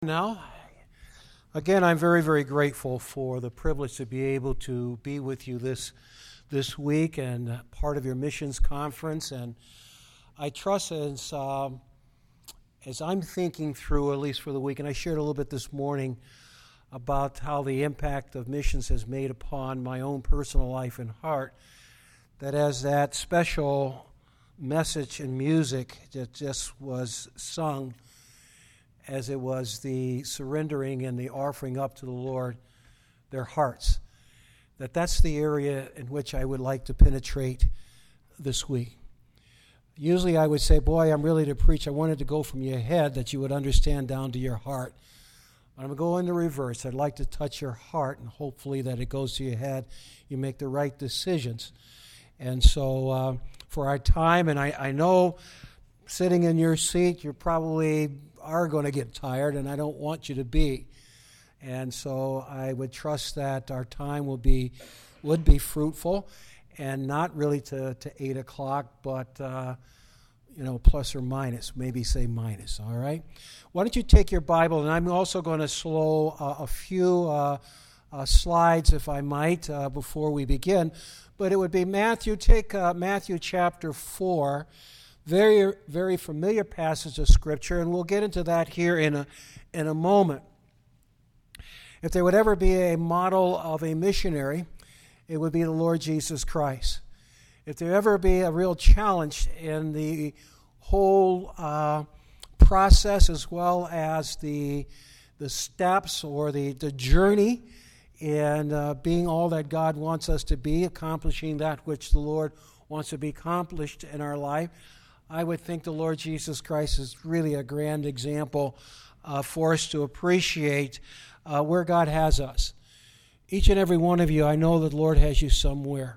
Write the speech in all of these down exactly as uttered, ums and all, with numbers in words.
Now, again, I'm very, very grateful for the privilege to be able to be with you this this week and part of your missions conference. And I trust as, um, as I'm thinking through, at least for the week, and I shared a little bit this morning about how the impact of missions has made upon my own personal life and heart, that as that special message and music that just was sung, as it was the surrendering and the offering up to the Lord, their hearts, that that's the area in which I would like to penetrate this week. Usually I would say, boy, I'm really to preach. I wanted to go from your head that you would understand down to your heart. But I'm going to go in the reverse. I'd like to touch your heart, and hopefully that it goes to your head. You make the right decisions. And so uh, for our time, and I, I know sitting in your seat, you're probably are going to get tired, and I don't want you to be. And so I would trust that our time will be would be fruitful, and not really to, to eight o'clock, but uh, you know, plus or minus, maybe say minus. All right. Why don't you take your Bible, and I'm also going to slow uh, a few uh, uh, slides, if I might, uh, before we begin. But it would be Matthew. Take uh, Matthew chapter four. Very, very familiar passage of Scripture, and we'll get into that here in a in a moment. If there would ever be a model of a missionary, it would be the Lord Jesus Christ. If there ever be a real challenge in the whole uh, process, as well as the the steps or the, the journey in uh, being all that God wants us to be, accomplishing that which the Lord wants to be accomplished in our life, I would think the Lord Jesus Christ is really a grand example uh, for us to appreciate uh, where God has us. Each and every one of you, I know that the Lord has you somewhere.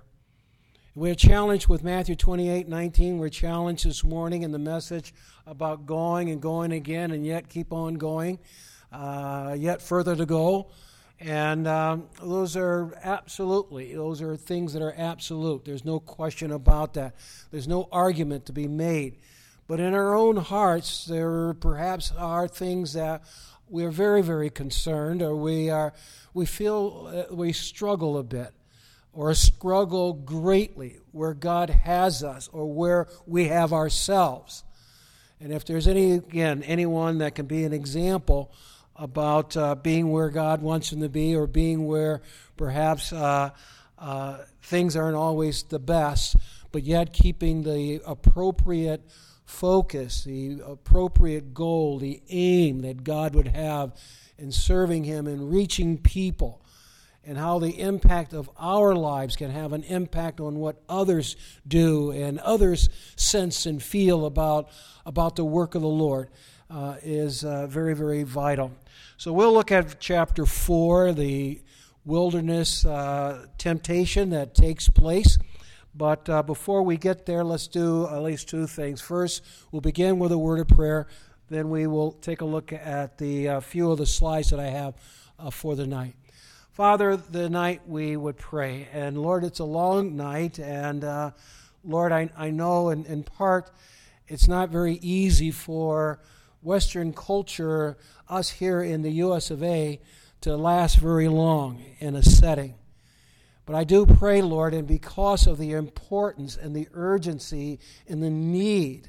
We're challenged with Matthew twenty-eight nineteen. We're challenged this morning in the message about going and going again, and yet keep on going, uh, yet further to go. And um, those are absolutely, those are things that are absolute. There's no question about that. There's no argument to be made. But in our own hearts, there perhaps are things that we are very, very concerned, or we are, we feel uh, we struggle a bit, or struggle greatly where God has us, or where we have ourselves. And if there's any, again, anyone that can be an example about uh, being where God wants them to be, or being where perhaps uh, uh, things aren't always the best, but yet keeping the appropriate focus, the appropriate goal, the aim that God would have in serving Him and reaching people, and how the impact of our lives can have an impact on what others do and others sense and feel about, about the work of the Lord uh, is uh, very, very vital. So we'll look at chapter four, the wilderness uh, temptation that takes place. But uh, before we get there, let's do at least two things. First, we'll begin with a word of prayer. Then we will take a look at the uh, few of the slides that I have uh, for the night. Father, the night we would pray. And Lord, it's a long night. And uh, Lord, I, I know in, in part it's not very easy for Western culture, us here in the U S of A, to last very long in a setting. But I do pray, Lord, and because of the importance and the urgency and the need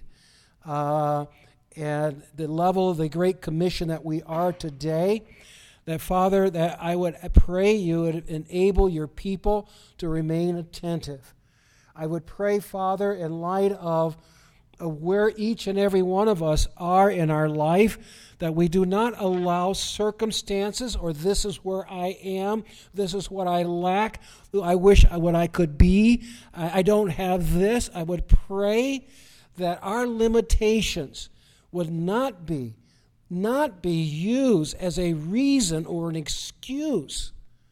uh, and the level of the Great Commission that we are today, that, Father, that I would pray you would enable your people to remain attentive. I would pray, Father, in light of of where each and every one of us are in our life, that we do not allow circumstances, or this is where I am, this is what I lack, I wish what I could be, I don't have this. I would pray that our limitations would not be, not be used as a reason or an excuse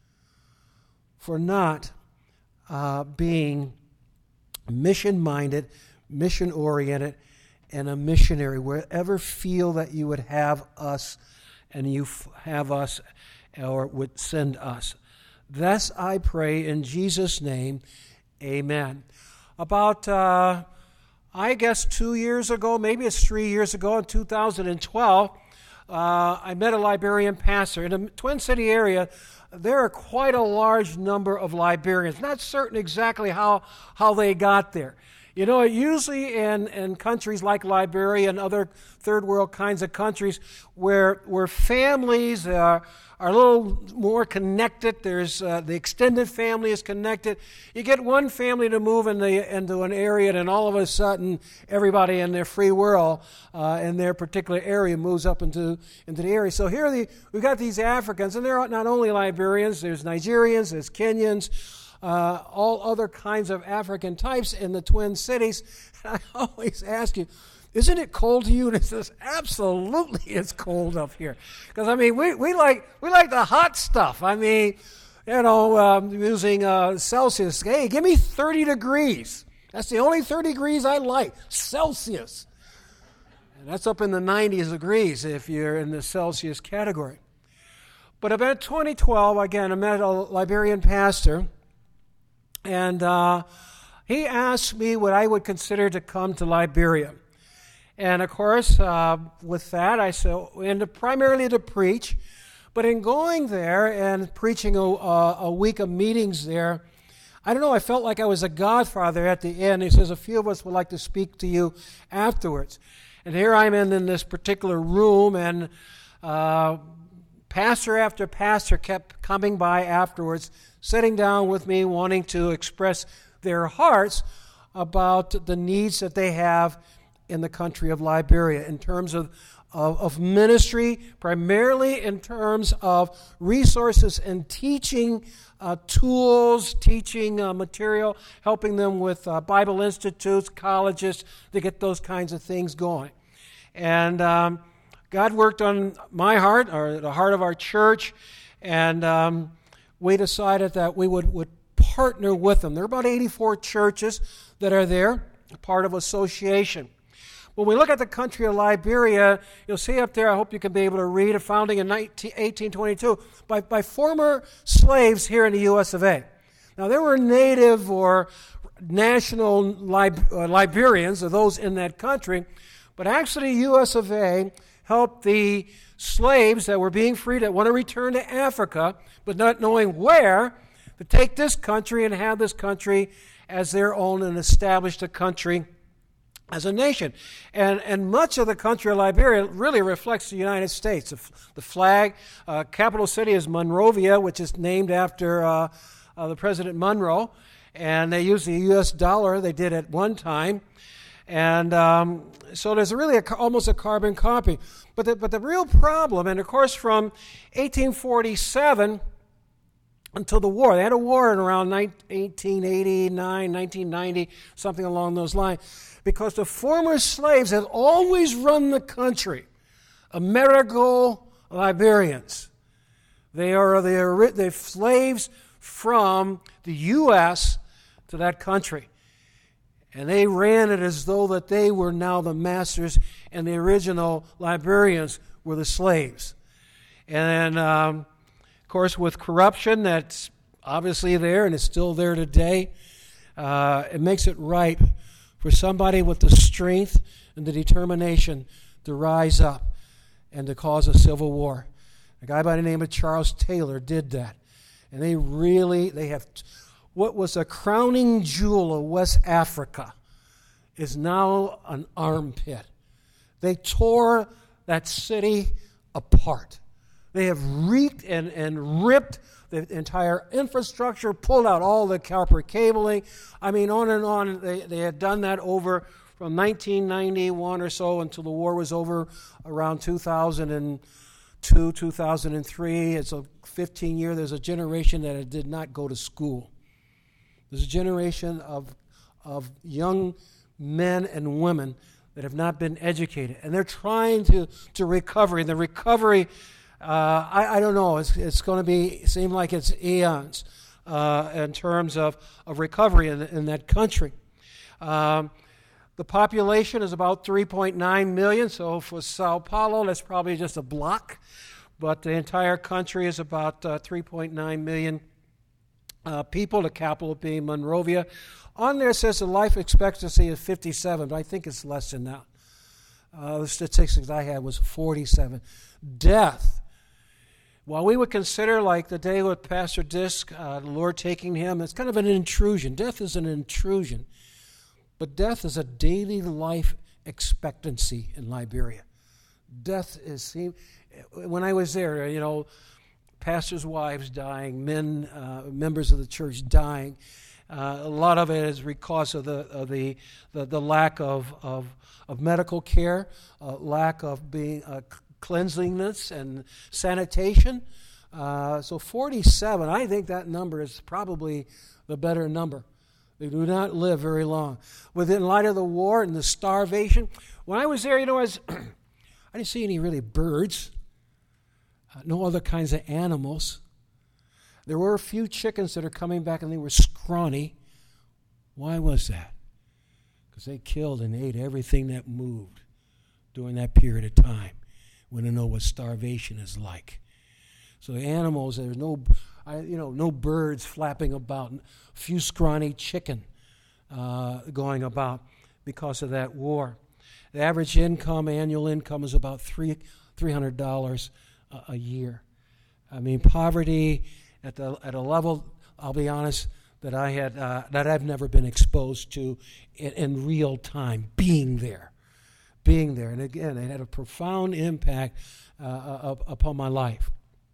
for not uh, being mission-minded, mission-oriented, and a missionary, wherever feel that you would have us and you have us or would send us. Thus I pray in Jesus' name, amen. About, uh, I guess two years ago, maybe it's three years ago, in two thousand twelve, uh, uh, I met a Liberian pastor. In the Twin City area, there are quite a large number of Liberians. Not certain exactly how, how they got there. You know, usually in, in countries like Liberia and other third world kinds of countries where where families are, are a little more connected, there's uh, the extended family is connected. You get one family to move in the, into an area, and all of a sudden everybody in their free world uh, in their particular area moves up into, into the area. So here the, we've got these Africans, and they're not only Liberians, there's Nigerians, there's Kenyans, Uh, all other kinds of African types in the Twin Cities. And I always ask you, isn't it cold to you? And it says, absolutely it's cold up here. Because, I mean, we, we like we like the hot stuff. I mean, you know, um, using uh, Celsius. Hey, give me thirty degrees. That's the only thirty degrees I like, Celsius. And that's up in the nineties degrees if you're in the Celsius category. But about twenty twelve, again, I met a Liberian pastor. And uh, he asked me what I would consider to come to Liberia. And of course, uh, with that, I said, and primarily to preach. But in going there and preaching a, a week of meetings there, I don't know, I felt like I was a godfather at the end. He says, a few of us would like to speak to you afterwards. And here I'm in, in this particular room, and uh, pastor after pastor kept coming by afterwards, sitting down with me, wanting to express their hearts about the needs that they have in the country of Liberia in terms of, of, of ministry, primarily in terms of resources and teaching uh, tools, teaching uh, material, helping them with uh, Bible institutes, colleges, to get those kinds of things going. And um, God worked on my heart, or the heart of our church, and um, we decided that we would, would partner with them. There are about eighty-four churches that are there, part of association. When we look at the country of Liberia, you'll see up there, I hope you can be able to read, a founding in eighteen twenty-two by, by former slaves here in the U S of A. Now, there were native or national Lib- uh, Liberians, or those in that country, but actually U S of A helped the slaves that were being freed that want to return to Africa, but not knowing where, to take this country and have this country as their own and establish the country as a nation. And and much of the country of Liberia really reflects the United States. The, the flag, uh, capital city is Monrovia, which is named after uh, uh, the President Monroe. And they use the U S dollar. They did at one time. And um, so there's really a, almost a carbon copy. But the, but the real problem, and of course from eighteen forty-seven until the war, they had a war in around eighteen eighty-nine, nineteen ninety, something along those lines, because the former slaves had always run the country. Amerigo Liberians. They are the, the slaves from the U S to that country. And they ran it as though that they were now the masters, and the original Liberians were the slaves. And then, um, of course, with corruption that's obviously there, and it's still there today, uh, it makes it ripe for somebody with the strength and the determination to rise up and to cause a civil war. A guy by the name of Charles Taylor did that. And they really, they have... What was a crowning jewel of West Africa is now an armpit. They tore that city apart. They have wreaked and, and ripped the entire infrastructure, pulled out all the copper cabling. I mean, on and on. They, they had done that over from nineteen ninety-one or so until the war was over around two thousand two, two thousand three. It's a fifteen year. There's a generation that did not go to school. There's a generation of, of young men and women that have not been educated. And they're trying to, to recover. And the recovery, uh, I, I don't know, it's, it's going to be seem like it's eons uh, in terms of, of recovery in, in that country. Um, the population is about three point nine million, so for Sao Paulo, that's probably just a block. But the entire country is about uh, three point nine million Uh, people, the capital being Monrovia. On there says the life expectancy is fifty-seven, but I think it's less than that. Uh, the statistics I had was forty-seven. Death. While we would consider, like the day with Pastor Disk, uh, the Lord taking him, it's kind of an intrusion. Death is an intrusion. But death is a daily life expectancy in Liberia. Death is, when I was there, you know, pastors' wives dying, men, uh, members of the church dying. Uh, a lot of it is because of the of the, the, the lack of, of, of medical care, uh, lack of being uh, cleanliness and sanitation. Uh, so forty-seven, I think that number is probably the better number. They do not live very long. Within light of the war and the starvation, when I was there, you know, I, was, I didn't see any really birds, uh, no other kinds of animals. There were a few chickens that are coming back, and they were scrawny. Why was that? Because they killed and ate everything that moved during that period of time. We want to know what starvation is like. So the animals, there's no, I, you know, no birds flapping about, a few scrawny chicken uh, going about because of that war. The average income, annual income, is about three three hundred dollars a, a year. I mean, poverty at the at a level, I'll be honest, that I had uh, that I've never been exposed to in, in real time, being there. Being there. And again, it had a profound impact uh, upon my life.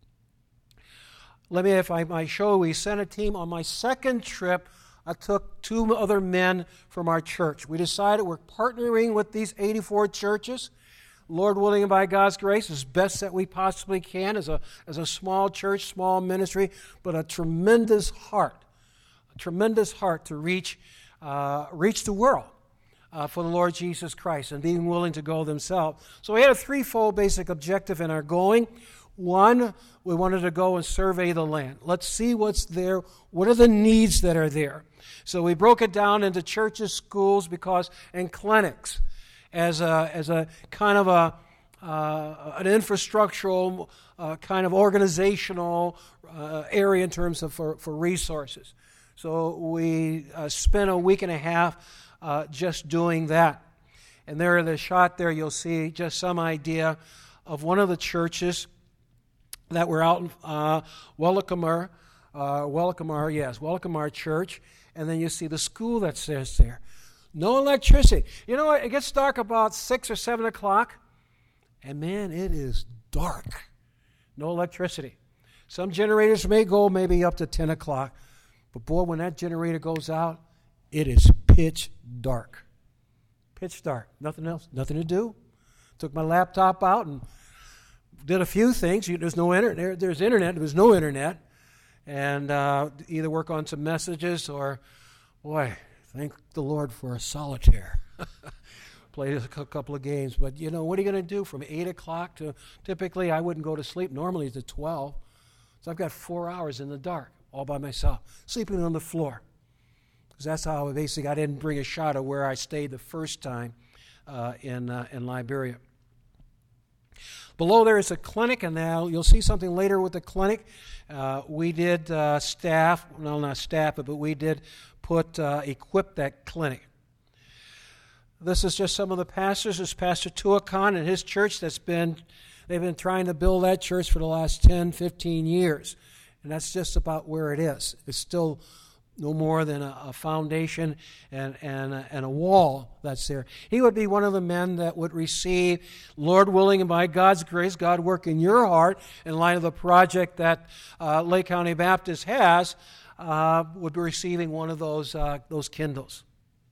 Let me, if I might show, we sent a team on my second trip. I took two other men from our church. We decided we're partnering with these eighty-four churches. Lord willing, and by God's grace, as best that we possibly can as a, as a small church, small ministry, but a tremendous heart, a tremendous heart to reach, uh, reach the world. Uh, for the Lord Jesus Christ and being willing to go themselves. So we had a threefold basic objective in our going. One, we wanted to go and survey the land. Let's see what's there. What are the needs that are there? So we broke it down into churches, schools, because and clinics as a as a kind of a uh, an infrastructural uh, kind of organizational uh, area in terms of for, for resources. So we uh, spent a week and a half Uh, just doing that. And there in the shot there, you'll see just some idea of one of the churches that were out in uh, Welcomar, uh, Welcomar, yes, Welcomar Church. And then you see the school that says there. No electricity. You know what? It gets dark about six or seven o'clock. And man, it is dark. No electricity. Some generators may go maybe up to ten o'clock. But boy, when that generator goes out, it is pitch dark. Pitch dark. Nothing else. Nothing to do. Took my laptop out and did a few things. There's no internet. There's internet. There was no internet. And uh, either work on some messages or, boy, thank the Lord for a solitaire. Played a couple of games. But, you know, what are you going to do from eight o'clock to, typically I wouldn't go to sleep. Normally it's at twelve. So I've got four hours in the dark all by myself, sleeping on the floor. That's how basically I didn't bring a shot of where I stayed the first time uh, in uh, in Liberia. Below there is a clinic, and now you'll see something later with the clinic. Uh, we did uh, staff, well not staff, but we did put uh, equip that clinic. This is just some of the pastors. This is Pastor Tuakan and his church that's been, they've been trying to build that church for the last ten, fifteen years. And that's just about where it is. It's still no more than a, a foundation and, and, a, and a wall that's there. He would be one of the men that would receive, Lord willing, and by God's grace, God work in your heart in light of the project that uh, Lake County Baptist has, uh, would be receiving one of those uh, those Kindles.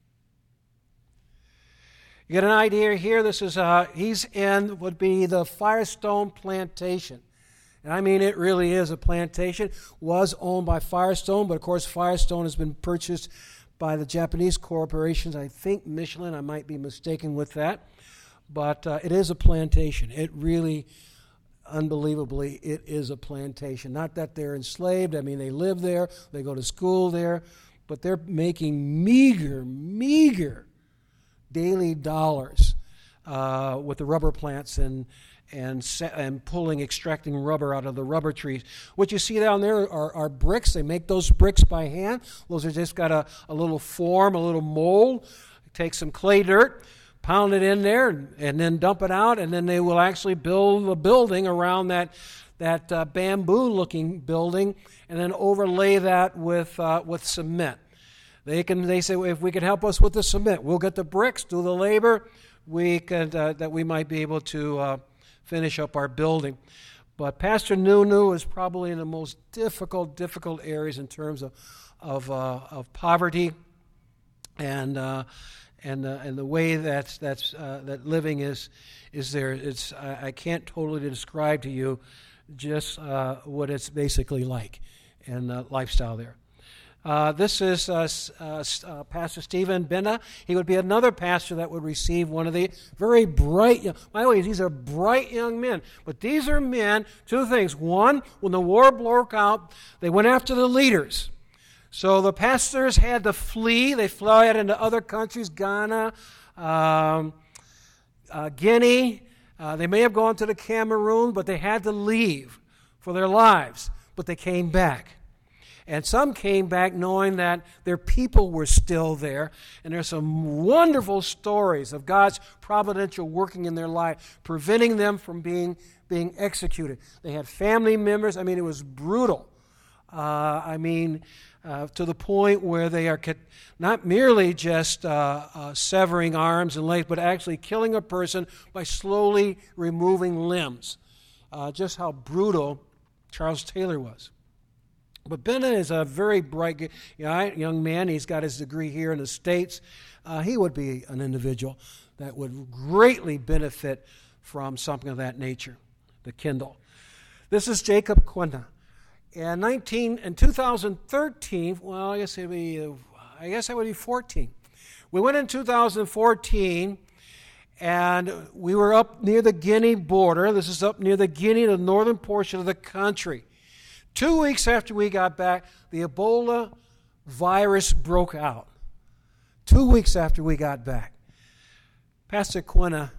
You get an idea here. This is uh, he's in would be the Firestone Plantation. And I mean, it really is a plantation. Was owned by Firestone, but of course Firestone has been purchased by the Japanese corporations. I think Michelin, I might be mistaken with that. But uh, it is a plantation. It really, unbelievably, it is a plantation. Not that they're enslaved. I mean, they live there. They go to school there. But they're making meager, meager daily dollars uh, with the rubber plants and and and pulling, extracting rubber out of the rubber trees. What you see down there are, are bricks. They make those bricks by hand. Those are just got a, a little form, a little mold. Take some clay dirt, pound it in there and, and then dump it out, and then they will actually build a building around that that uh, bamboo-looking building, and then overlay that with uh, with cement. They can. They say, well, if we can help us with the cement, we'll get the bricks, do the labor. We could uh, that we might be able to uh, finish up our building. But Pastor Nunu is probably in the most difficult, difficult areas in terms of of, uh, of poverty, and uh, and uh, and the way that that's uh, that living is is there. It's I, I can't totally describe to you just uh, what it's basically like and the lifestyle there. Uh, this is uh, uh, uh, Pastor Stephen Binna. He would be another pastor that would receive one of the very bright young, by the way, these are bright young men. But these are men, two things. One, when the war broke out, they went after the leaders. So the pastors had to flee. They fled into other countries, Ghana, um, uh, Guinea. Uh, they may have gone to the Cameroon, but they had to leave for their lives. But they came back. And some came back knowing that their people were still there. And there's some wonderful stories of God's providential working in their life, preventing them from being, being executed. They had family members. I mean, it was brutal. Uh, I mean, uh, to the point where they are not merely just uh, uh, severing arms and legs, but actually killing a person by slowly removing limbs. Uh, just how brutal Charles Taylor was. But Binna is a very bright young man. He's got his degree here in the States. Uh, he would be an individual that would greatly benefit from something of that nature, the Kindle. This is Jacob Quinna. In nineteen in two thousand thirteen, well, I guess it'd be, uh, I guess that would be fourteen. We went in two thousand fourteen, and we were up near the Guinea border. This is up near the Guinea, the northern portion of the country. Two weeks after we got back, the Ebola virus broke out. Two weeks after we got back. Pastor Quinna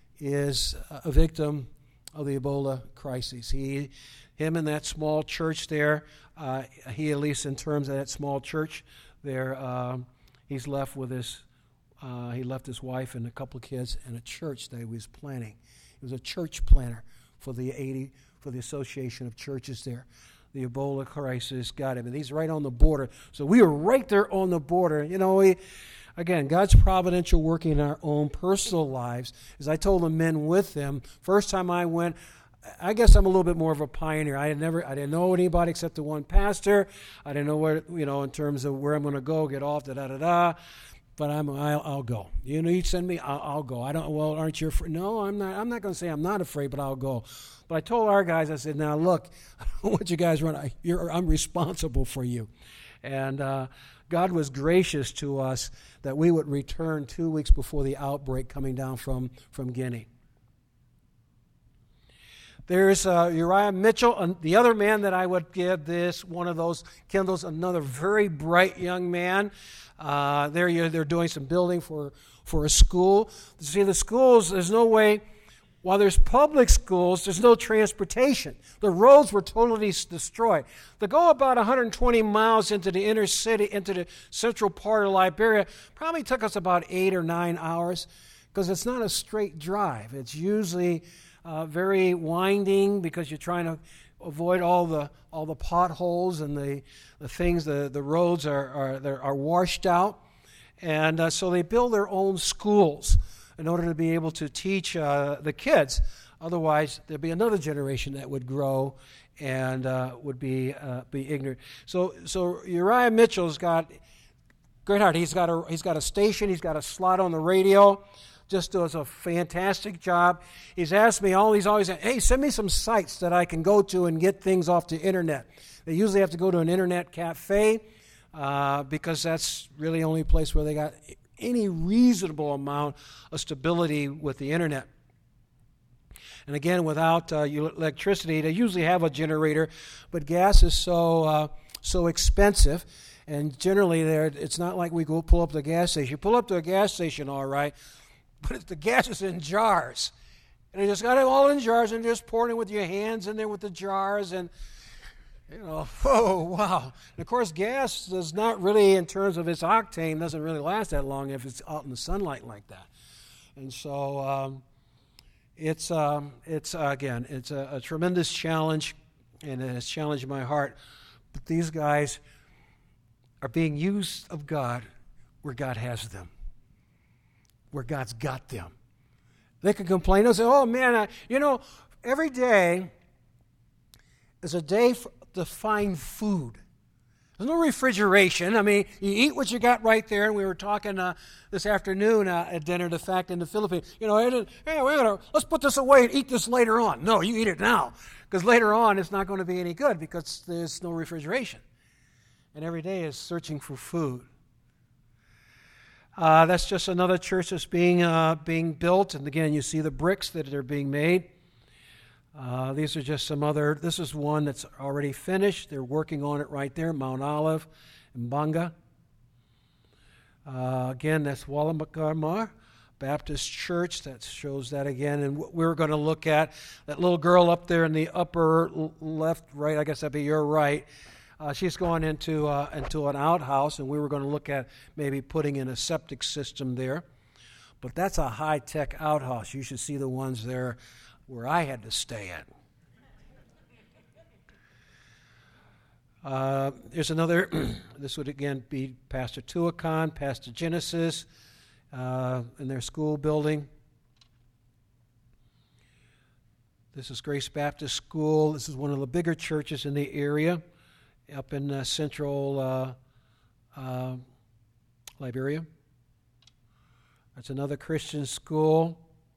is a victim of the Ebola crisis. He, him and that small church there, uh, he at least in terms of that small church there, uh, he's left with his, uh, he left his wife and a couple of kids and a church that he was planning. He was a church planner for the eighty for the Association of Churches there. The Ebola crisis got him, and he's right on the border. So we were right there on the border. You know, we, again, God's providential working in our own personal lives. As I told the men with them, first time I went, I guess I'm a little bit more of a pioneer. I had never, I didn't know anybody except the one pastor. I didn't know where, you know, in terms of where I'm going to go, get off, da da da da. But I'm, I'll, I'll go. You know, you send me, I'll, I'll go. I don't. Well, aren't you afraid? No, I'm not. I'm not going to say I'm not afraid, but I'll go. But I told our guys, I said, now look, I don't want you guys run. I, you're, I'm responsible for you. And uh, God was gracious to us that we would return two weeks before the outbreak coming down from, from Guinea. There's uh, Uriah Mitchell, uh, the other man that I would give this, one of those Kindles, another very bright young man. Uh, they're, they're doing some building for, for a school. See, the schools, there's no way, while there's public schools, there's no transportation. The roads were totally destroyed. To go about one hundred twenty miles into the inner city, into the central part of Liberia, probably took us about eight or nine hours because it's not a straight drive. It's usually uh, very winding because you're trying to avoid all the all the potholes and the, the things. The, the roads are are, are washed out. And uh, so they build their own schools in order to be able to teach uh, the kids. Otherwise, there'd be another generation that would grow and uh, would be uh, be ignorant. So, so Uriah Mitchell's got great heart. He's got a he's got a station. He's got a slot on the radio. Just does a fantastic job. He's asked me all. He's always saying, "Hey, send me some sites that I can go to and get things off the internet." They usually have to go to an internet cafe uh, because that's really the only place where they got any reasonable amount of stability with the internet. And again, without uh, electricity, they usually have a generator, but gas is so uh, so expensive, and generally there it's not like we go pull up to the gas station. You pull up to a gas station, all right, but it's, the gas is in jars, and you just got it all in jars, and you're just pouring it with your hands in there with the jars, and you know, oh, wow. And, of course, gas does not really, in terms of its octane, doesn't really last that long if it's out in the sunlight like that. And so um, it's, um, it's uh, again, it's a, a tremendous challenge, and it has challenged my heart. But these guys are being used of God where God has them, where God's got them. They can complain. They'll say, oh, man, I, you know, every day is a day for, to find food. There's no refrigeration. I mean, you eat what you got right there. And we were talking uh, this afternoon uh, at dinner, the fact in the Philippines, you know, hey, we're gonna, let's put this away and eat this later on. No, you eat it now, because later on it's not going to be any good because there's no refrigeration. And every day is searching for food. Uh, that's just another church that's being uh, being built. And again, you see the bricks that are being made. Uh, these are just some other, this is one that's already finished. They're working on it right there, Mount Olive in Banga. Uh, again, that's Walamakama Baptist Church. That shows that again. And what we're going to look at, that little girl up there in the upper left, right, I guess that'd be your right. Uh, she's going into, uh, into an outhouse, and we were going to look at maybe putting in a septic system there. But that's a high-tech outhouse. You should see the ones there where I had to stay at. Uh, there's another, this would again be Pastor Tuacan, Pastor Genesis, uh, in their school building. This is Grace Baptist School. This is one of the bigger churches in the area, up in uh, central uh, uh, Liberia. That's another Christian school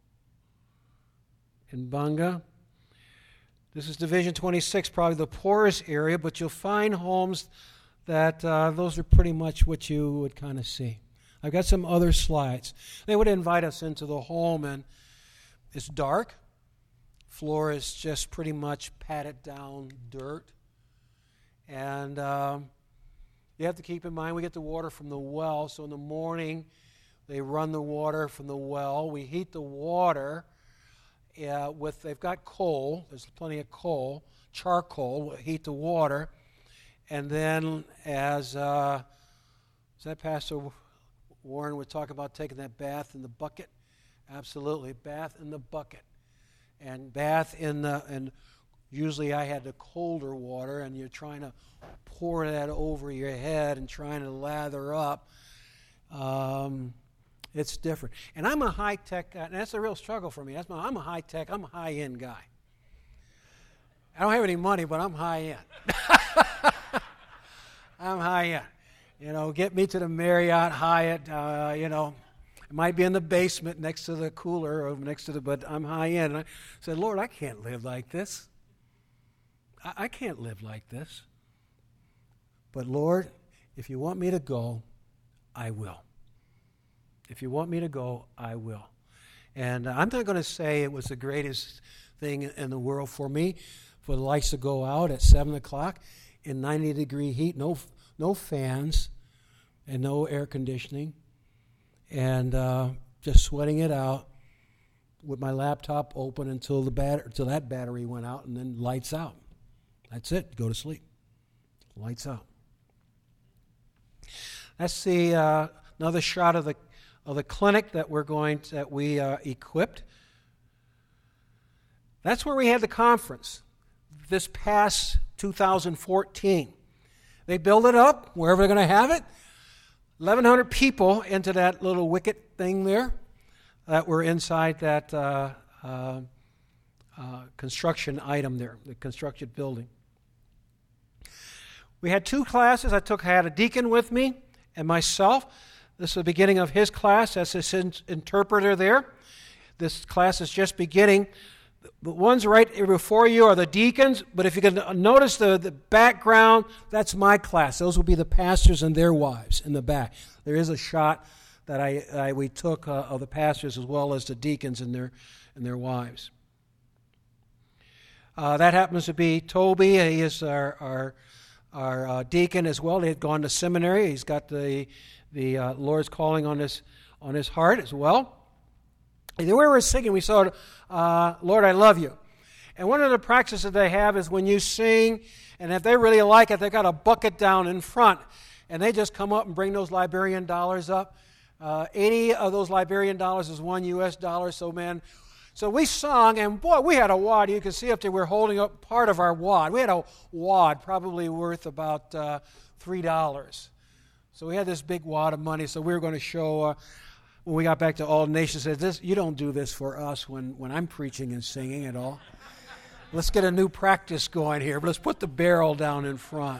in Banga. This is Division twenty-six, probably the poorest area, but you'll find homes that uh, those are pretty much what you would kind of see. I've got some other slides. They would invite us into the home, and it's dark. Floor is just pretty much patted down dirt. And um, you have to keep in mind we get the water from the well, so in the morning they run the water from the well. We heat the water. Uh, with they've got coal. There's plenty of coal, charcoal. We'll heat the water, and then as uh, is that Pastor Warren would talk about taking that bath in the bucket. Absolutely, bath in the bucket, and bath in the and usually I had the colder water, and you're trying to pour that over your head and trying to lather up. Um, It's different. And I'm a high-tech guy, and that's a real struggle for me. That's my, I'm a high-tech, I'm a high-end guy. I don't have any money, but I'm high-end. I'm high-end. You know, get me to the Marriott, Hyatt, uh, you know. It might be in the basement next to the cooler or next to the, but I'm high-end. And I said, Lord, I can't live like this. I, I can't live like this. But Lord, if you want me to go, I will. If you want me to go, I will. And I'm not going to say it was the greatest thing in the world for me, for the lights to go out at seven o'clock in ninety degree heat, no no fans and no air conditioning, and uh, just sweating it out with my laptop open until the bat- until that battery went out, and then lights out. That's it. Go to sleep. Lights out. That's the uh, another shot of the of the clinic that we're going to, that we uh, equipped. That's where we had the conference this past two thousand fourteen. They build it up wherever they're going to have it. eleven hundred people into that little wicket thing there that were inside that uh, uh, uh, construction item there, the construction building. We had two classes. I took I had a deacon with me and myself. This is the beginning of his class. That's his interpreter there. This class is just beginning. The ones right before you are the deacons, but if you can notice the, the background, that's my class. Those will be the pastors and their wives in the back. There is a shot that I, I we took uh, of the pastors as well as the deacons and their and their wives. Uh, that happens to be Toby. He is our our, our uh, deacon as well. He had gone to seminary. He's got the the uh, Lord's calling on his on his heart as well. And then we were singing. We saw, uh, "Lord, I love you." And one of the practices they have is when you sing, and if they really like it, they got a bucket down in front, and they just come up and bring those Liberian dollars up. Uh, eighty of those Liberian dollars is one U S dollar. So, man, so we sung, and boy, we had a wad. You can see up there we're holding up part of our wad. We had a wad probably worth about uh, three dollars. So we had this big wad of money. So we were going to show, uh, when we got back to All Nations, said, "This, you don't do this for us when, when I'm preaching and singing at all. Let's get a new practice going here. But let's put the barrel down in front."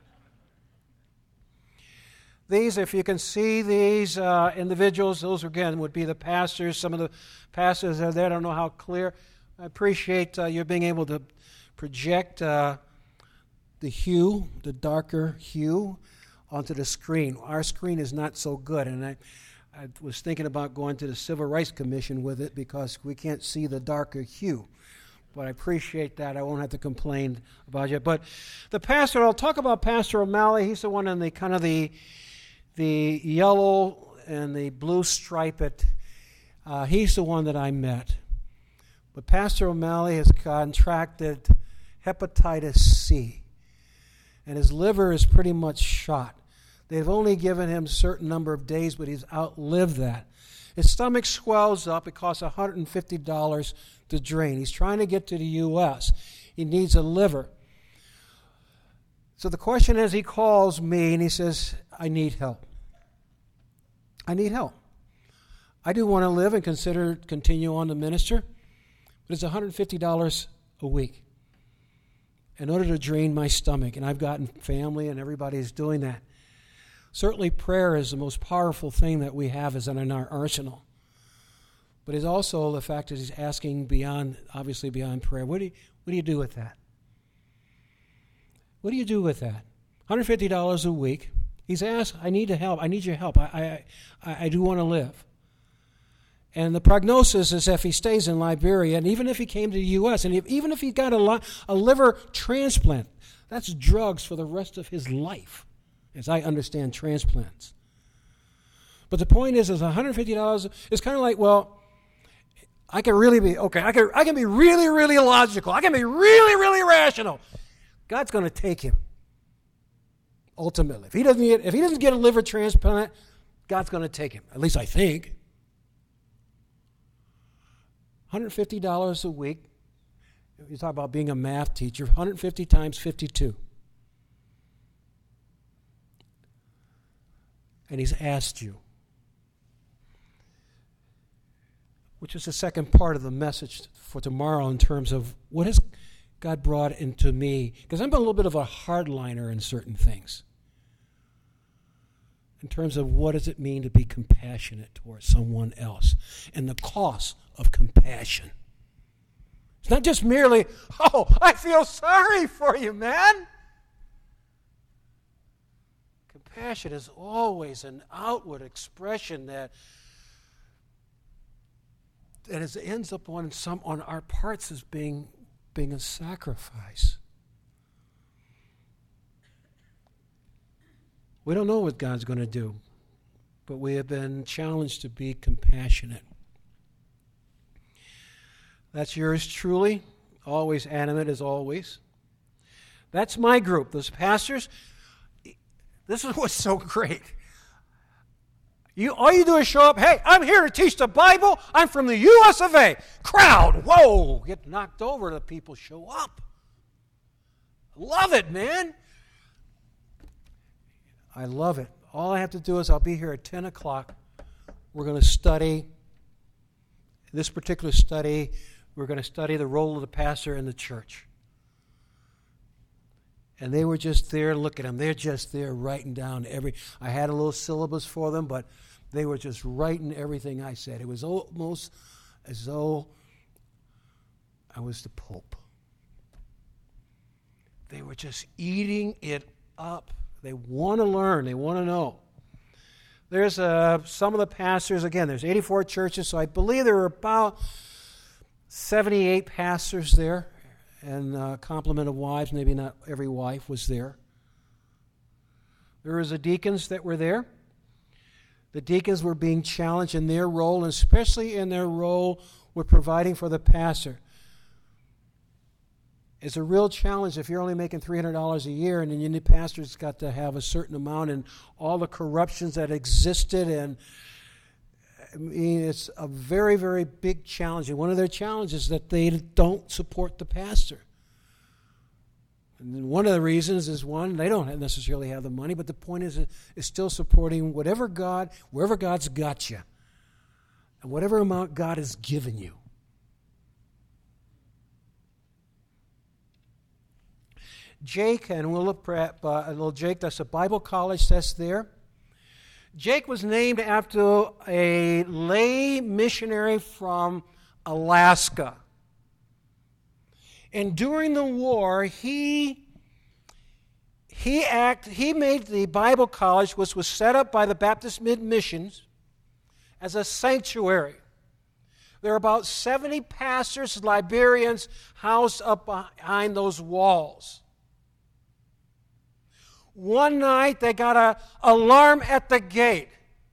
These, if you can see these uh, individuals, those again would be the pastors. Some of the pastors are there. I don't know how clear. I appreciate uh, you being able to project uh, the hue, the darker hue, onto the screen. Our screen is not so good, and I, I was thinking about going to the Civil Rights Commission with it because we can't see the darker hue. But I appreciate that. I won't have to complain about it. But the pastor, I'll talk about Pastor O'Malley. He's the one in the kind of the the yellow and the blue striped. Uh, he's the one that I met. But Pastor O'Malley has contracted hepatitis C, and his liver is pretty much shot. They've only given him a certain number of days, but he's outlived that. His stomach swells up. It costs one hundred fifty dollars to drain. He's trying to get to the U S. He needs a liver. So the question is, he calls me and he says, "I need help. I need help. I do want to live and consider continue on to minister, but it's one hundred fifty dollars a week in order to drain my stomach." And I've gotten family and everybody's doing that. Certainly prayer is the most powerful thing that we have is in our arsenal. But it's also the fact that he's asking beyond, obviously beyond prayer. What do you, what do you do with that? What do you do with that? one hundred fifty dollars a week. He's asked, "I need to help. I need your help. I, I, I do want to live." And the prognosis is if he stays in Liberia, and even if he came to the U S, and if, even if he got a, li- a liver transplant, that's drugs for the rest of his life, as I understand transplants. But the point is, is one hundred fifty dollars is kind of like, well, I can really be, okay, I can, I can be really, really logical. I can be really, really rational. God's going to take him. Ultimately, if he doesn't get, if he doesn't get a liver transplant, God's going to take him. At least I think. one hundred fifty dollars a week. You talk about being a math teacher. one hundred fifty times fifty-two. And he's asked you, which is the second part of the message for tomorrow in terms of what has God brought into me. Because I'm a little bit of a hardliner in certain things. In terms of what does it mean to be compassionate towards someone else and the cost of compassion. It's not just merely, "Oh, I feel sorry for you, man." Compassion is always an outward expression that that is, ends up on some on our parts as being being a sacrifice. We don't know what God's going to do, but we have been challenged to be compassionate. That's yours truly, always animate as always. That's my group, those pastors. This is what's so great. You, all you do is show up, "Hey, I'm here to teach the Bible. I'm from the U S of A. Crowd, whoa, get knocked over. The people show up. Love it, man. I love it. All I have to do is I'll be here at ten o'clock. We're going to study. This particular study, we're going to study the role of the pastor in the church. And they were just there, look at them. They're just there writing down every... I had a little syllabus for them, but they were just writing everything I said. It was almost as though I was the Pope. They were just eating it up. They want to learn. They want to know. There's uh, some of the pastors, again, there's eighty-four churches, so I believe there were about seventy-eight pastors there, and a complement of wives, maybe not every wife was there. There was the deacons that were there. The deacons were being challenged in their role, and especially in their role with providing for the pastor. It's a real challenge if you're only making three hundred dollars a year, and then your pastor's got to have a certain amount, and all the corruptions that existed, and I mean, it's a very, very big challenge. And one of their challenges is that they don't support the pastor. And one of the reasons is, one, they don't necessarily have the money, but the point is, is still supporting whatever God, wherever God's got you, and whatever amount God has given you. Jake, and we'll look at uh, little Jake, that's a Bible college that's there. Jake was named after a lay missionary from Alaska. And during the war, he he act he made the Bible college, which was set up by the Baptist Mid-Missions, as a sanctuary. There are about seventy pastors, Liberians, housed up behind those walls. One night, they got an alarm at the gate.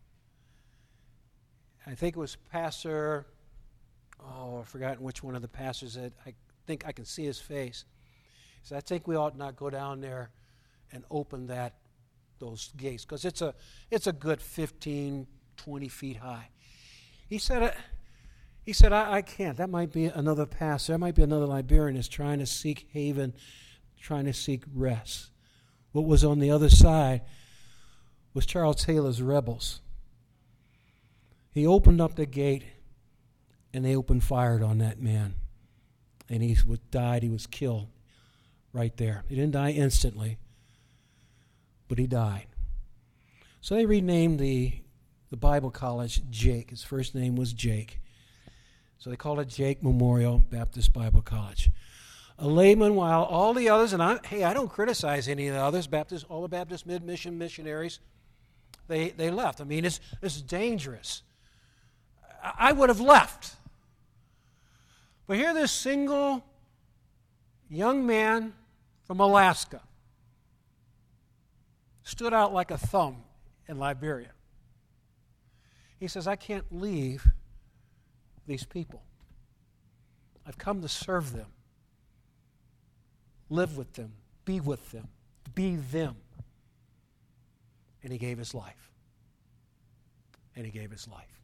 I think it was Pastor, oh, I've forgotten which one of the pastors that I think I can see his face. He said, I think we ought not go down there and open that those gates, because it's a it's a good fifteen, twenty feet high. He said, uh, he said, I, I can't. That might be another pastor. That might be another Liberian that's trying to seek haven, trying to seek rest. What was on the other side was Charles Taylor's rebels. He opened up the gate, and they opened fire on that man. And he died. He was killed right there. He didn't die instantly, but he died. So they renamed the, the Bible college Jake. His first name was Jake. So they called it Jake Memorial Baptist Bible College. A layman, while all the others, and I, hey, I don't criticize any of the others, Baptist, all the Baptist mid-mission missionaries, they, they left. I mean, it's, it's dangerous. I, I would have left. But here this single young man from Alaska stood out like a thumb in Liberia. He says, I can't leave these people. I've come to serve them. Live with them, be with them, be them. And he gave his life. And he gave his life.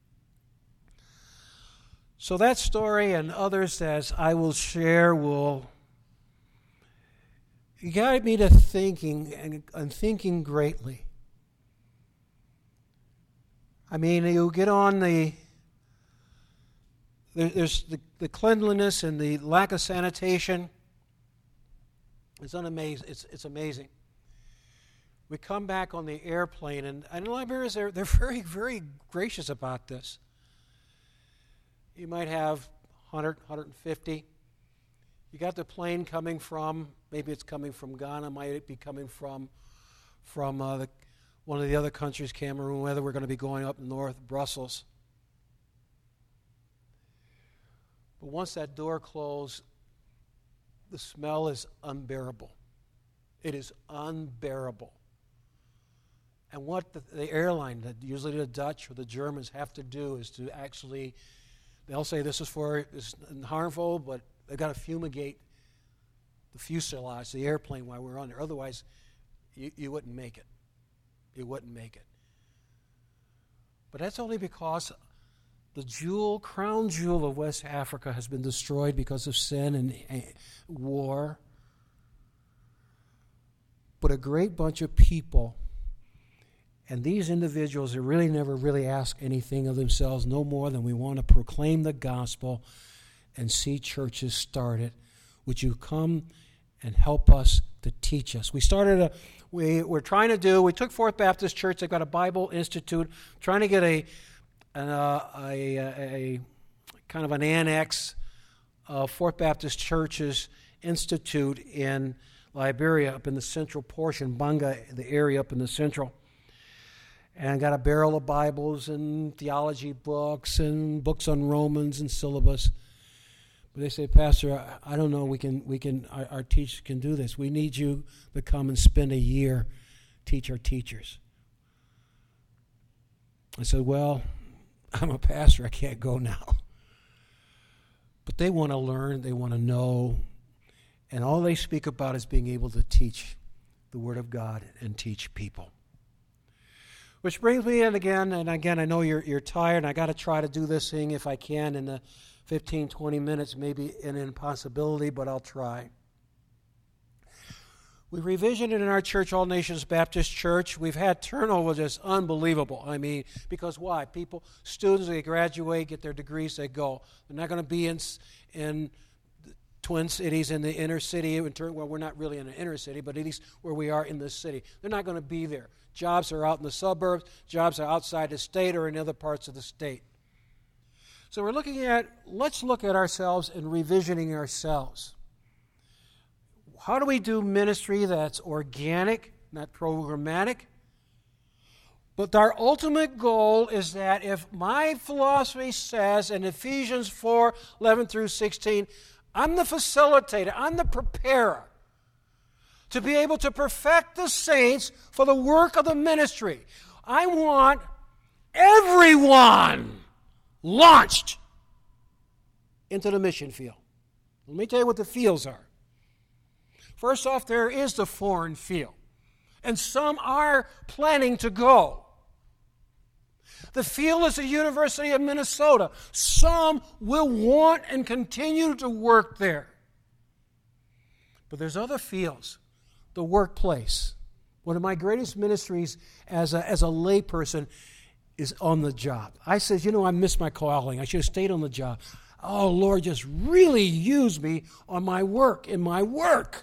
So that story and others as I will share will guide me to thinking and, and thinking greatly. I mean, you get on the, there, there's the, the cleanliness and the lack of sanitation. It's unamazing. It's it's amazing. We come back on the airplane, and, and Liberians, they're, they're very, very gracious about this. You might have one hundred, one hundred fifty. You got the plane coming from, maybe it's coming from Ghana, might it be coming from, from uh, the, one of the other countries, Cameroon, whether we're going to be going up north, Brussels. But once that door closed, the smell is unbearable. It is unbearable. And what the, the airline, that usually the Dutch or the Germans have to do is to actually, they'll say this is for this is harmful, but they've got to fumigate the fuselage, the airplane while we're on there. Otherwise, you, you wouldn't make it. You wouldn't make it. But that's only because the jewel, crown jewel of West Africa has been destroyed because of sin and uh, war. But a great bunch of people, and these individuals who really never really ask anything of themselves, no more than we want to proclaim the gospel and see churches started. Would you come and help us to teach us? We started a, we, we're trying to do, we took Fourth Baptist Church, they've got a Bible Institute, trying to get a An, uh, a, a, a kind of an annex of Fourth Baptist Church's Institute in Liberia, up in the central portion, Banga, the area up in the central. And got a barrel of Bibles and theology books and books on Romans and syllabus. But they say, Pastor, I, I don't know, we can, we can, our, our teachers can do this. We need you to come and spend a year, teach our teachers. I said, well, I'm a pastor, I can't go now. But they want to learn, they want to know, and all they speak about is being able to teach the Word of God and teach people. Which brings me in again, and again, I know you're you're tired, and I got to try to do this thing if I can in the fifteen, twenty minutes, maybe an impossibility, but I'll try. We revisioned in our church, All Nations Baptist Church. We've had turnover just unbelievable. I mean, because why? People, students, they graduate, get their degrees, they go. They're not going to be in in Twin Cities, in the inner city. In turn, well, we're not really in the inner city, but at least where we are in this city. They're not going to be there. Jobs are out in the suburbs. Jobs are outside the state or in other parts of the state. So we're looking at, let's look at ourselves and revisioning ourselves. How do we do ministry that's organic, not programmatic? But our ultimate goal is that if my philosophy says in Ephesians four, eleven through sixteen, I'm the facilitator, I'm the preparer to be able to perfect the saints for the work of the ministry. I want everyone launched into the mission field. Let me tell you what the fields are. First off, there is the foreign field, and some are planning to go. The field is the University of Minnesota. Some will want and continue to work there. But there's other fields. The workplace. One of my greatest ministries as a, as a layperson is on the job. I said, you know, I missed my calling. I should have stayed on the job. Oh, Lord, just really use me on my work, in my work.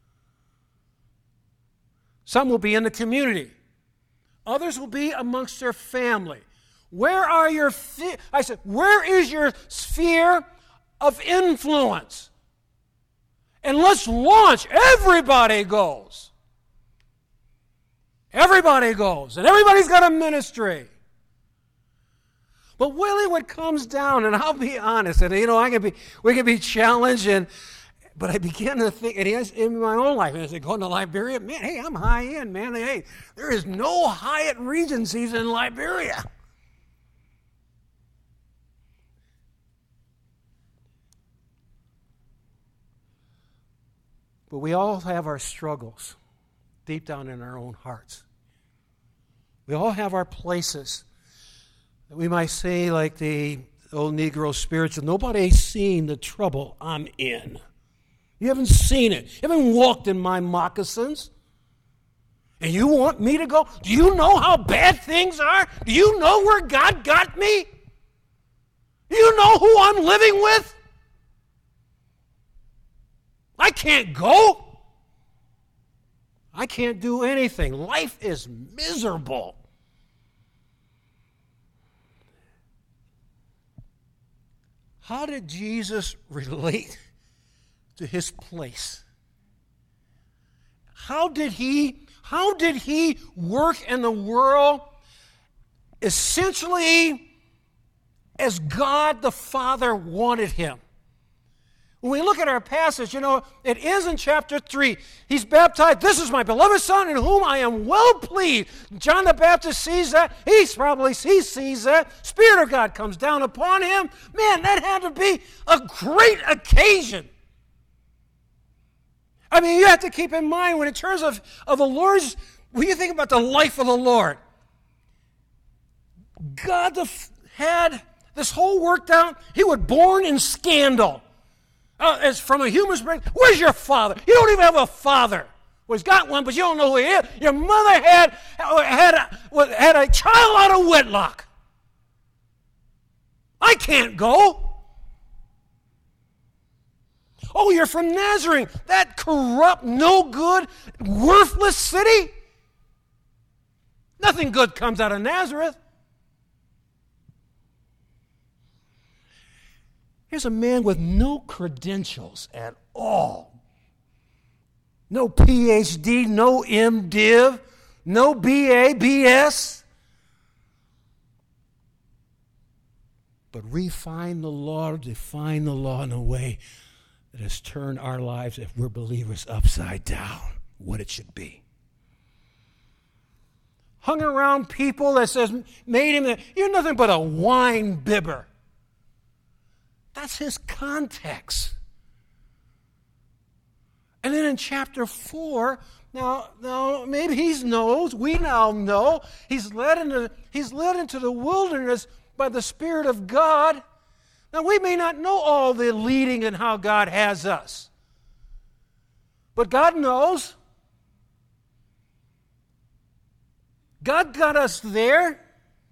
Some will be in the community. Others will be amongst their family. Where are your, fi- I said, where is your sphere of influence? And let's launch. Everybody goes. Everybody goes. And everybody's got a ministry. But really what comes down, and I'll be honest, and you know, I can be, we can be challenged, and but I began to think, and yes, in my own life, and as I go to Liberia, man, hey, I'm high end, man. Hey, there is no Hyatt Regencies in Liberia. But we all have our struggles deep down in our own hearts. We all have our places that we might say, like the old Negro spiritual, nobody's seen the trouble I'm in. You haven't seen it. You haven't walked in my moccasins. And you want me to go? Do you know how bad things are? Do you know where God got me? Do you know who I'm living with? I can't go. I can't do anything. Life is miserable. How did Jesus relate to his place? How did he, how did he work in the world essentially as God the Father wanted him? When we look at our passage, you know, it is in chapter three. He's baptized. This is my beloved Son in whom I am well pleased. John the Baptist sees that. He's probably, he sees that. Spirit of God comes down upon him. Man, that had to be a great occasion. I mean, you have to keep in mind when in terms of, of the Lord's, when you think about the life of the Lord, God had this whole worked out. He was born in scandal. Uh, as from a human perspective, where's your father? You don't even have a father. Well, he's got one, but you don't know who he is. Your mother had, had, a, had a child out of wedlock. I can't go. Oh, you're from Nazareth, that corrupt, no good, worthless city? Nothing good comes out of Nazareth. Here's a man with no credentials at all. No P H D, no M Div, no B A, B S. But refine the law, define the law in a way that has turned our lives, if we're believers, upside down, what it should be. Hung around people that says, made him, you're nothing but a wine bibber. That's his context. And then in chapter four, now, now maybe he knows, we now know, he's led into, he's led into the wilderness by the Spirit of God. Now, we may not know all the leading and how God has us, but God knows. God got us there.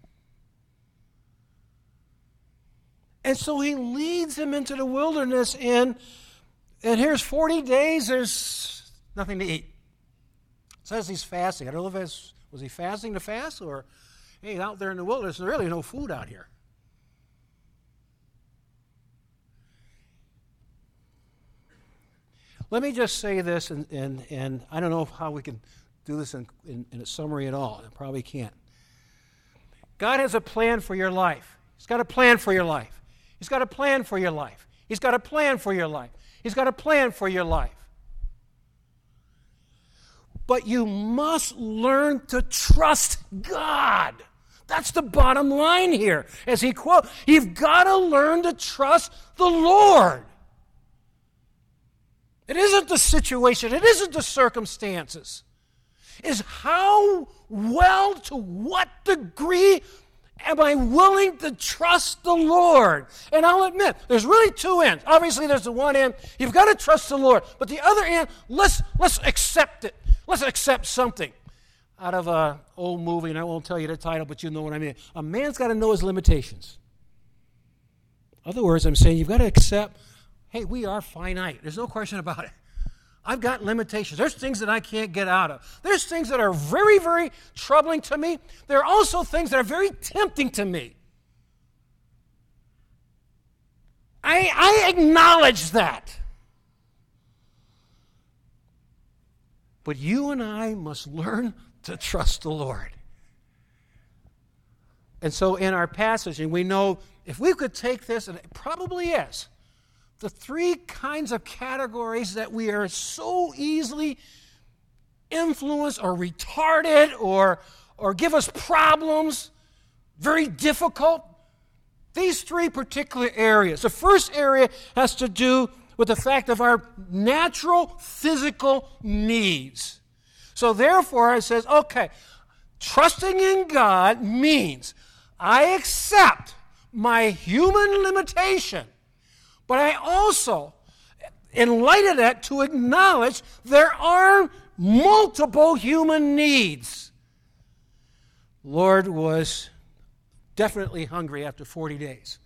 And so he leads him into the wilderness, and, and here's forty days, there's nothing to eat. It says he's fasting. I don't know if it's, was he fasting to fast, or, hey, out there in the wilderness, there's really no food out here. Let me just say this, and, and, and I don't know how we can do this in, in, in a summary at all. I probably can't. God has a plan for your life. He's got a plan for your life. He's got a plan for your life. He's got a plan for your life. He's got a plan for your life. But you must learn to trust God. That's the bottom line here. As he quotes, you've got to learn to trust the Lord. It isn't the situation. It isn't the circumstances. It's how well, to what degree am I willing to trust the Lord? And I'll admit, there's really two ends. Obviously, there's the one end. You've got to trust the Lord. But the other end, let's, let's accept it. Let's accept something. Out of an old movie, and I won't tell you the title, but you know what I mean. A man's got to know his limitations. In other words, I'm saying you've got to accept, hey, we are finite. There's no question about it. I've got limitations. There's things that I can't get out of. There's things that are very, very troubling to me. There are also things that are very tempting to me. I, I acknowledge that. But you and I must learn to trust the Lord. And so in our passage, and we know if we could take this, and it probably is, the three kinds of categories that we are so easily influenced or retarded or, or give us problems, very difficult. These three particular areas. The first area has to do with the fact of our natural physical needs. So therefore it says, okay, trusting in God means I accept my human limitation, but I also, in light of that, to acknowledge there are multiple human needs. Lord was definitely hungry after forty days.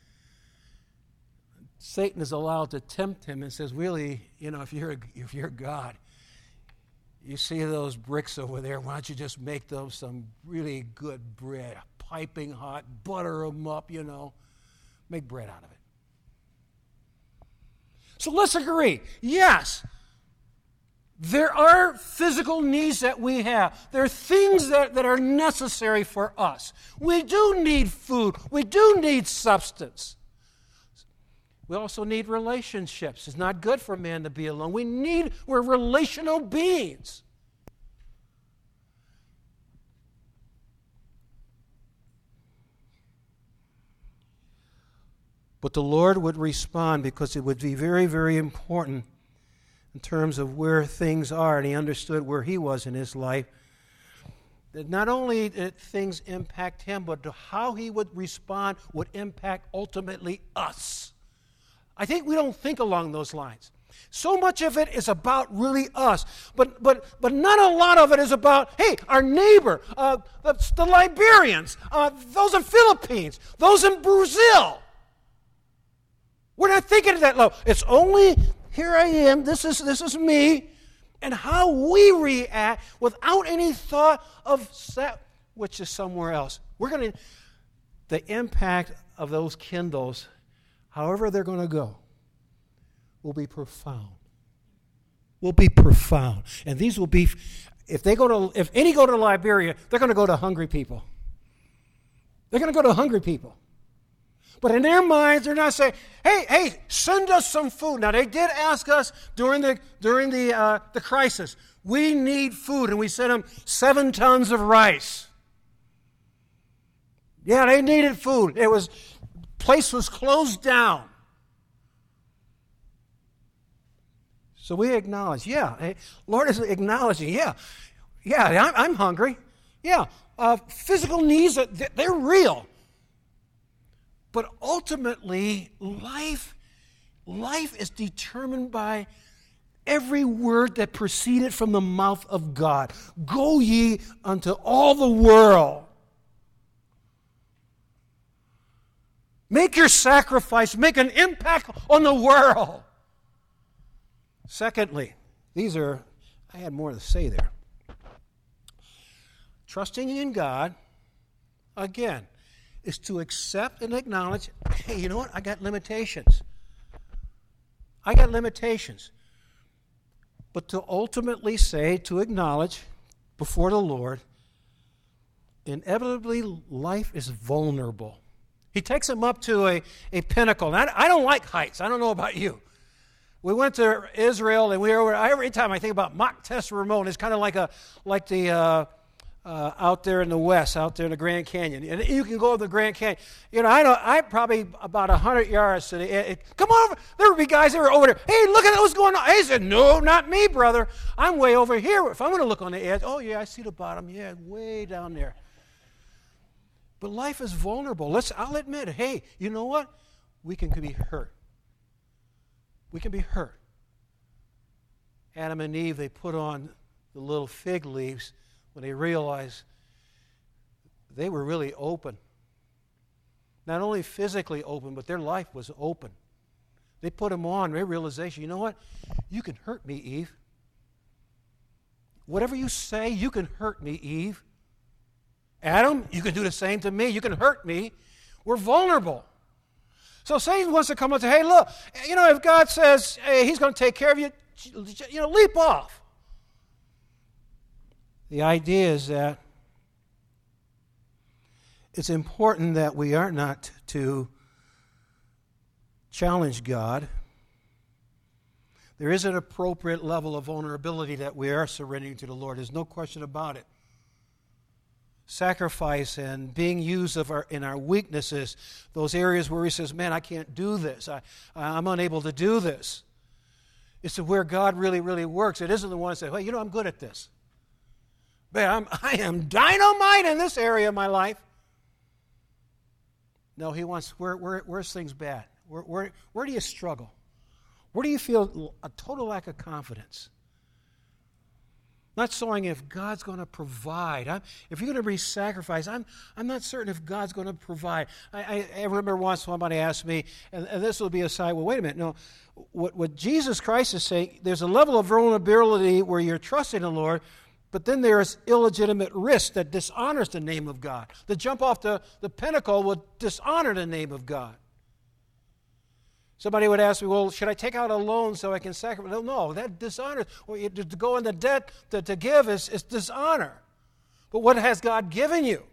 Satan is allowed to tempt him and says, really, you know, if you're, a, if you're God, you see those bricks over there, why don't you just make those some really good bread, piping hot, butter them up, you know, make bread out of it. So let's agree, yes, there are physical needs that we have. There are things that, that are necessary for us. We do need food. We do need substance. We also need relationships. It's not good for man to be alone. We need, we're relational beings. But the Lord would respond because it would be very, very important in terms of where things are, and he understood where he was in his life, that not only did things impact him, but to how he would respond would impact ultimately us. I think we don't think along those lines. So much of it is about really us, but but but not a lot of it is about, hey, our neighbor, uh, the, the Liberians, uh, those in Philippines, those in Brazil. We're not thinking of that low. It's only, here I am, this is this is me, and how we react without any thought of that which is somewhere else. We're going to, the impact of those kindles, however they're going to go, will be profound. Will be profound. And these will be, if they go to, if any go to Liberia, they're going to go to hungry people. They're going to go to hungry people. But in their minds, they're not saying, hey, hey, send us some food. Now, they did ask us during the during the uh, the crisis, we need food, and we sent them seven tons of rice. Yeah, they needed food. It was, place was closed down. So we acknowledge, yeah, hey, Lord is acknowledging, yeah, yeah, I'm, I'm hungry. Yeah, uh, physical needs, they're real. But ultimately, life, life is determined by every word that proceeded from the mouth of God. Go ye unto all the world. Make your sacrifice. Make an impact on the world. Secondly, these are, I had more to say there. Trusting in God, again, is to accept and acknowledge, hey, you know what? I got limitations. I got limitations. But to ultimately say, to acknowledge before the Lord, inevitably life is vulnerable. He takes him up to a, a pinnacle. And I, I don't like heights. I don't know about you. We went to Israel, and we were, every time I think about Mount Tes Ramon, it's kind of like a like the uh, uh, out there in the west, out there in the Grand Canyon. And you can go to the Grand Canyon. You know, I know I'm probably about a hundred yards to the. It, come over. There would be guys that were over there. Hey, look at what's going on. He said, "No, not me, brother. I'm way over here. If I'm going to look on the edge, oh yeah, I see the bottom. Yeah, way down there." But life is vulnerable. Let's. I'll admit. Hey, you know what? We can be hurt. We can be hurt. Adam and Eve, they put on the little fig leaves when they realized they were really open. Not only physically open, but their life was open. They put them on, their realization, you know what? You can hurt me, Eve. Whatever you say, you can hurt me, Eve. Adam, you can do the same to me. You can hurt me. We're vulnerable. So Satan wants to come up and say, hey, look, you know, if God says, hey, he's going to take care of you, you know, leap off. The idea is that it's important that we are not to challenge God. There is an appropriate level of vulnerability that we are surrendering to the Lord. There's no question about it. Sacrifice and being used of our, in our weaknesses, those areas where he says, man, I can't do this. I, I'm unable to do this. It's where God really, really works. It isn't the one that says, well, you know, I'm good at this. Man, I'm, I am dynamite in this area of my life. No, he wants, where, where, where's things bad? Where, where, where do you struggle? Where do you feel a total lack of confidence? Not saying if God's going to provide. I'm, if you're going to be sacrificed, I'm, I'm not certain if God's going to provide. I, I, I remember once somebody asked me, and, and this will be a side, well, wait a minute. No, what, what Jesus Christ is saying, there's a level of vulnerability where you're trusting the Lord, but then there's illegitimate risk that dishonors the name of God. To jump off the, the pinnacle would dishonor the name of God. Somebody would ask me, well, should I take out a loan so I can sacrifice? No, no, that dishonors. Well, to go into debt to, to give is, is dishonor. But what has God given you?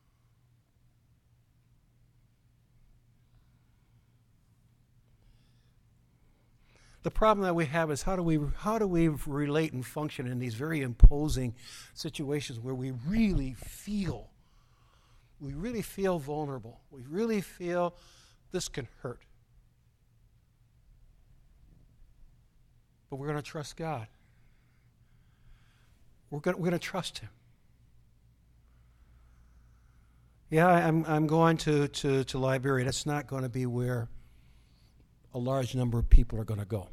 The problem that we have is how do we how do we relate and function in these very imposing situations where we really feel, we really feel vulnerable. We really feel this can hurt. But we're going to trust God. We're going, we're going to trust Him. Yeah, I'm I'm going to, to, to Liberia. That's not going to be where a large number of people are going to go.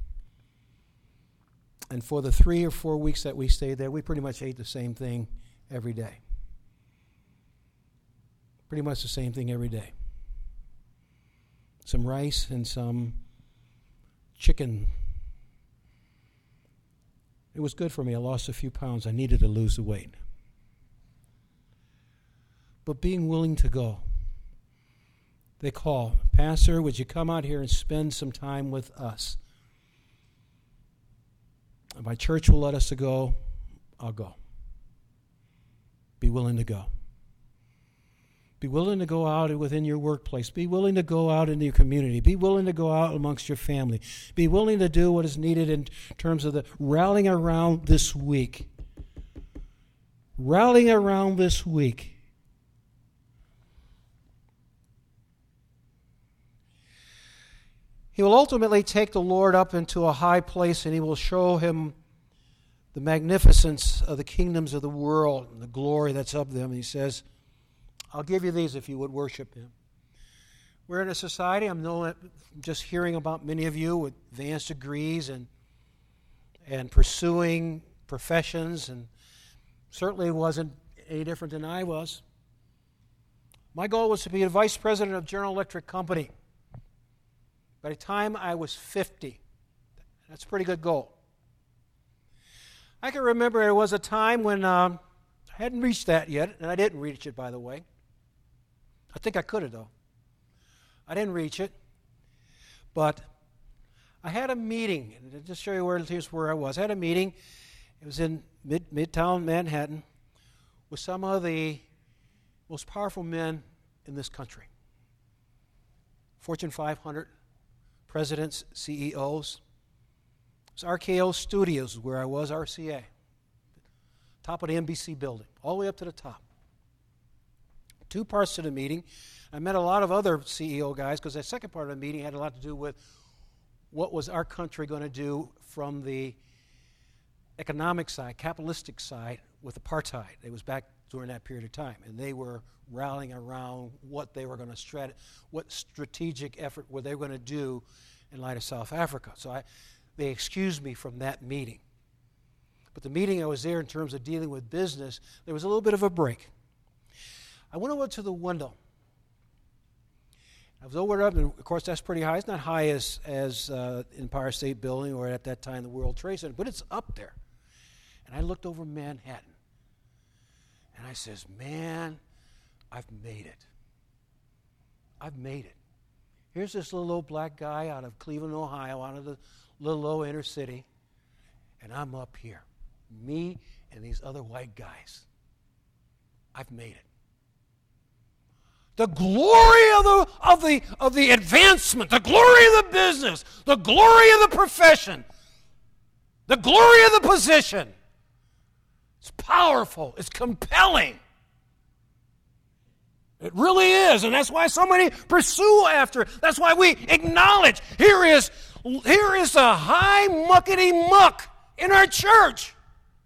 And for the three or four weeks that we stayed there, we pretty much ate the same thing every day. Pretty much the same thing every day. Some rice and some chicken. It was good for me. I lost a few pounds. I needed to lose the weight. But being willing to go. They call, Pastor, would you come out here and spend some time with us? If my church will let us to go, I'll go. Be willing to go. Be willing to go out within your workplace. Be willing to go out in your community. Be willing to go out amongst your family. Be willing to do what is needed in terms of the rallying around this week. Rallying around this week. He will ultimately take the Lord up into a high place, and he will show him the magnificence of the kingdoms of the world and the glory that's of them. And he says, I'll give you these if you would worship him. We're in a society, I'm knowing, just hearing about many of you with advanced degrees and and pursuing professions, and certainly wasn't any different than I was. My goal was to be a vice president of General Electric Company. By the time I was fifty, that's a pretty good goal. I can remember there was a time when um, I hadn't reached that yet, and I didn't reach it, by the way. I think I could have, though. I didn't reach it, but I had a meeting, and to just show you where, here's where I was. I had a meeting. It was in mid, Midtown Manhattan with some of the most powerful men in this country. Fortune five hundred presidents, C E Os. It was R K O Studios where I was, R C A. Top of the N B C building, all the way up to the top. Two parts to the meeting. I met a lot of other C E O guys because the second part of the meeting had a lot to do with what was our country going to do from the economic side, capitalistic side, with apartheid. It was back during that period of time, and they were rallying around what they were going to strat, what strategic effort were they going to do in light of South Africa. So I, they excused me from that meeting. But the meeting I was there in terms of dealing with business, there was a little bit of a break. I went over to the window. I was over up, and of course that's pretty high. It's not high as as uh, Empire State Building or at that time the World Trade Center, but it's up there. And I looked over Manhattan, and I says, man, I've made it. I've made it. Here's this little old black guy out of Cleveland, Ohio, out of the little old inner city, and I'm up here. Me and these other white guys. I've made it. The glory of the, of the, of the advancement, the glory of the business, the glory of the profession, the glory of the position. It's powerful. It's compelling. It really is, and that's why so many pursue after it. That's why we acknowledge here is, here is a high muckety muck in our church.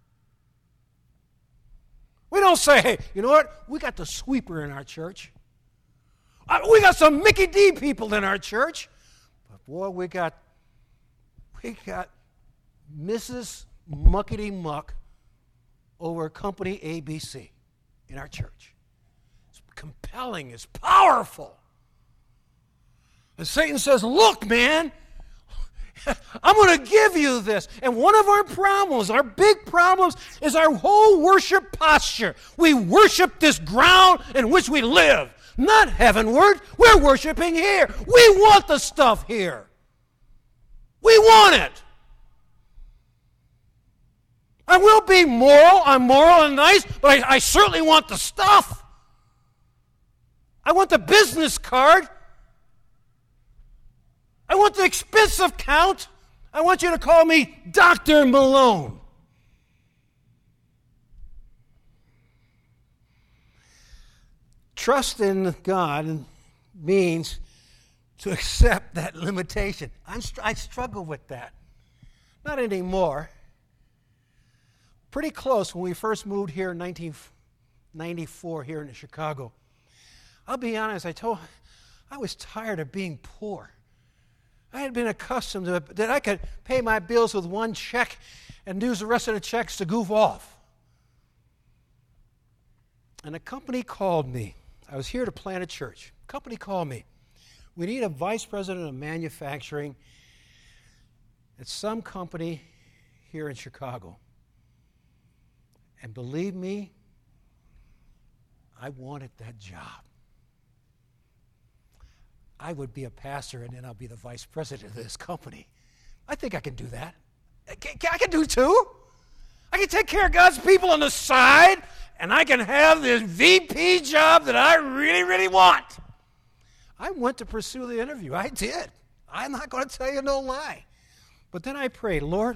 We don't say, hey, you know what? We got the sweeper in our church. We got some Mickey D people in our church, but boy, we got we got Missus Muckety Muck over company A B C in our church. It's compelling, it's powerful. And Satan says, look, man, I'm going to give you this. And one of our problems, our big problems, is our whole worship posture. We worship this ground in which we live. Not heavenward. We're worshiping here. We want the stuff here. We want it. I will be moral. I'm moral and nice, but I, I certainly want the stuff. I want the business card. I want the expensive count. I want you to call me Doctor Malone. Trust in God means to accept that limitation. I'm, I struggle with that. Not anymore. Pretty close when we first moved here in nineteen ninety-four here in Chicago. I'll be honest, I told I was tired of being poor. I had been accustomed to it, that I could pay my bills with one check and use the rest of the checks to goof off. And a company called me. I was here to plant a church. A company called me. We need a vice president of manufacturing at some company here in Chicago. And believe me, I wanted that job. I would be a pastor and then I'll be the vice president of this company. I think I can do that. I can, I can do it too. I can take care of God's people on the side, and I can have this V P job that I really, really want. I went to pursue the interview. I did. I'm not going to tell you no lie. But then I prayed, Lord,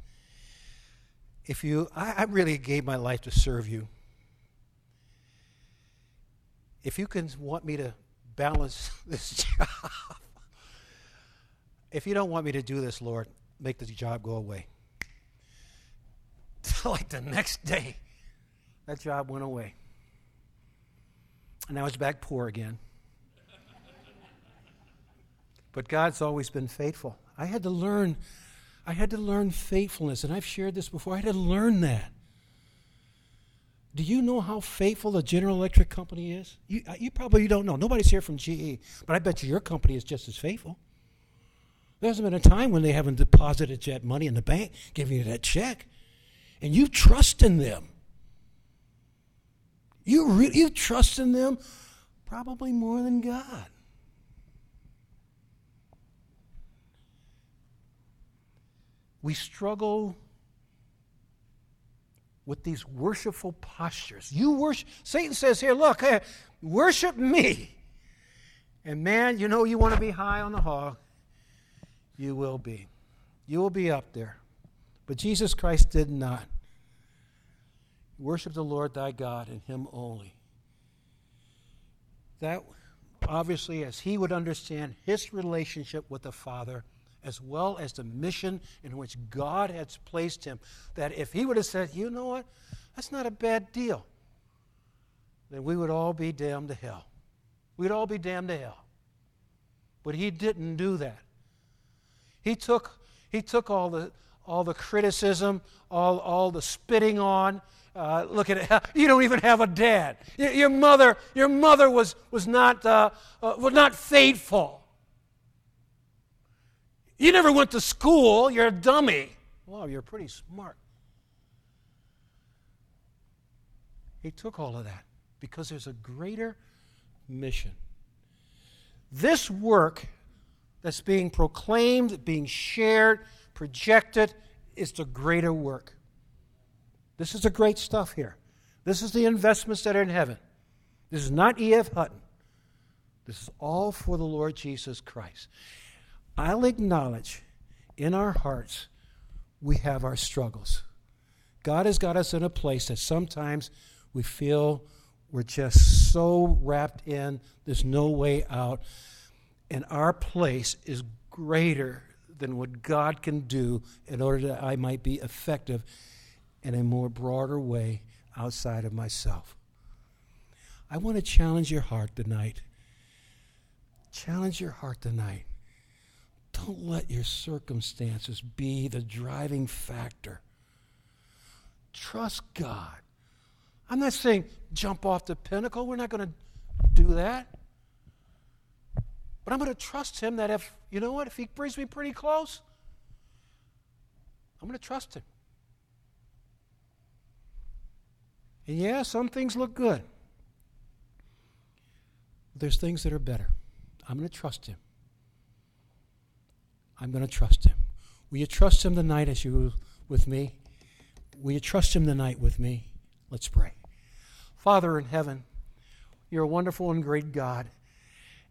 if you, I, I really gave my life to serve you. If you can want me to balance this job if you don't want me to do this, Lord, make the job go away. Like the next day, that job went away. And I was back poor again. But God's always been faithful. I had to learn, I had to learn faithfulness, and I've shared this before. I had to learn that. Do you know how faithful the General Electric company is? You, you probably don't know. Nobody's here from G E, but I bet you your company is just as faithful. There hasn't been a time when they haven't deposited that money in the bank, giving you that check, and you trust in them. You re- you trust in them probably more than God. We struggle with these worshipful postures. You worship. Satan says here, look, hey, worship me. And man, you know you want to be high on the hog. You will be. You will be up there. But Jesus Christ did not. Worship the Lord thy God and him only. That, obviously, as he would understand his relationship with the Father, as well as the mission in which God has placed him, that if he would have said, you know what, that's not a bad deal, then we would all be damned to hell. We'd all be damned to hell. But he didn't do that. He took he took all the all the criticism, all all the spitting on. Uh, look at it. You don't even have a dad. Your, your mother your mother was was not uh, uh, was not faithful. You never went to school. You're a dummy. Wow, you're pretty smart. He took all of that because there's a greater mission. This work that's being proclaimed, being shared, projected, is the greater work. This is the great stuff here. This is the investments that are in heaven. This is not E F. Hutton. This is all for the Lord Jesus Christ. I'll acknowledge in our hearts we have our struggles. God has got us in a place that sometimes we feel we're just so wrapped in, there's no way out, and our place is greater than what God can do in order that I might be effective in a more broader way outside of myself. I want to challenge your heart tonight. Challenge your heart tonight. Don't let your circumstances be the driving factor. Trust God. I'm not saying jump off the pinnacle. We're not going to do that. But I'm going to trust him that if, you know what, if he brings me pretty close, I'm going to trust him. And yeah, some things look good. There's things that are better. I'm going to trust him. I'm going to trust him. Will you trust him tonight as you with me? Will you trust him tonight with me? Let's pray. Father in heaven, you're a wonderful and great God.